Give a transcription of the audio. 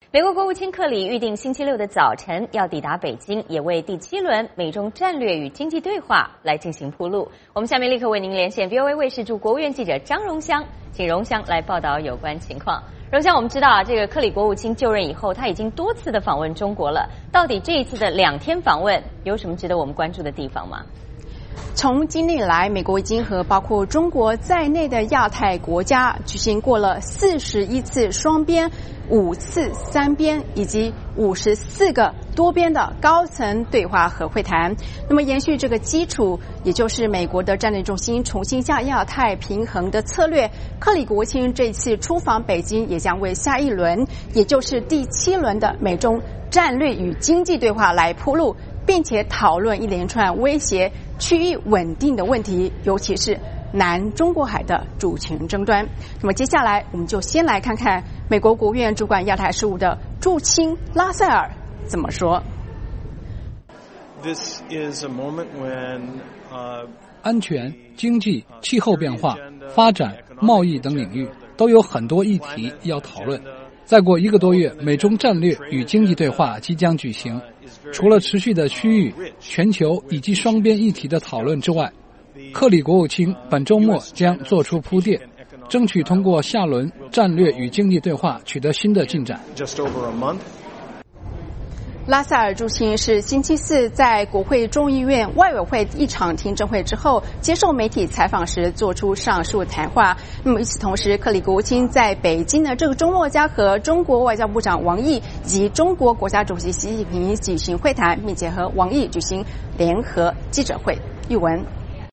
美国国务卿克里预定星期六的早晨要抵达北京，也为第7轮美中战略与经济对话来进行铺路。我们下面立刻为您连线 VOA 卫视驻国务院记者张荣香，请荣香来报道有关情况。荣香，我们知道这个克里国务卿就任以后，他已经多次的访问中国了。到底这一次的2天访问有什么值得我们关注的地方吗？ 从今年以来，美国已经和包括中国在内的亚太国家举行过了41次双边、5次3边以及54个多边的高层对话和会谈。那么延续这个基础，也就是美国的战略重心重新向亚太平衡的策略，克里国务卿这次出访北京，也将为下一轮，也就是第7轮的美中战略与经济对话来铺路，并且讨论一连串威胁区域稳定的问题，尤其是南中国海的主权争端。那么接下来我们就先来看看美国国务院主管亚太事务的驻青拉塞尔怎么说。 This is a moment when, 安全、经济、气候变化、发展、贸易等领域都有很多议题要讨论。再过1个多月，美中战略与经济对话即将举行。除了持续的区域、全球以及双边议题的讨论之外，克里国务卿本周末将做出铺垫，争取通过下轮战略与经济对话取得新的进展。 拉塞尔驻青是星期4在国会众议院外委会一场听证会之后接受媒体采访时做出上述谈话。那么与此同时，克里国务卿在北京的这个周末将和中国外交部长王毅以及中国国家主席习近平举行会谈，并且和王毅举行联合记者会。玉文。